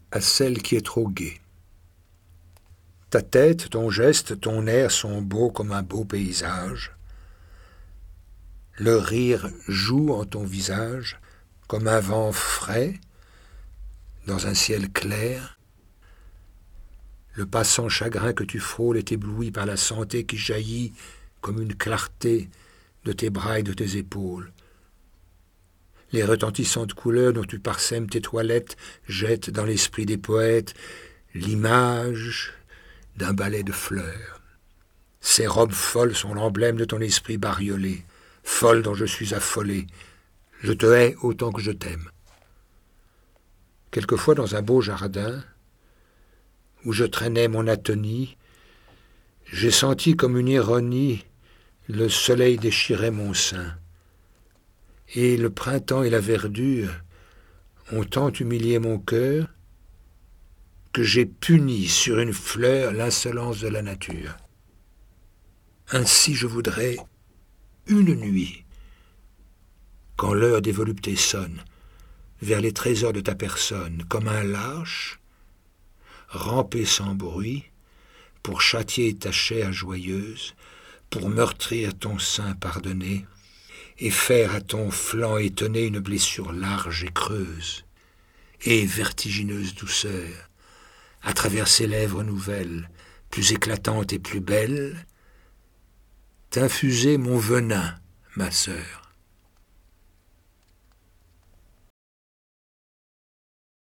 à celle qui est trop gaie. Ta tête, ton geste, ton air sont beaux comme un beau paysage. Le rire joue en ton visage comme un vent frais dans un ciel clair. Le passant chagrin que tu frôles est ébloui par la santé qui jaillit comme une clarté de tes bras et de tes épaules. Les retentissantes couleurs dont tu parsèmes tes toilettes jettent dans l'esprit des poètes l'image d'un balai de fleurs. Ces robes folles sont l'emblème de ton esprit bariolé, folle dont je suis affolé. Je te hais autant que je t'aime. Quelquefois dans un beau jardin, où je traînais mon atonie, j'ai senti comme une ironie le soleil déchirait mon sein. Et le printemps et la verdure ont tant humilié mon cœur que j'ai puni sur une fleur l'insolence de la nature. Ainsi je voudrais, une nuit, quand l'heure des voluptés sonne, vers les trésors de ta personne, comme un lâche, ramper sans bruit, pour châtier ta chair joyeuse, pour meurtrir ton sein pardonné, et faire à ton flanc étonné une blessure large et creuse, et vertigineuse douceur, à travers ces lèvres nouvelles, plus éclatantes et plus belles, t'infuser mon venin, ma sœur.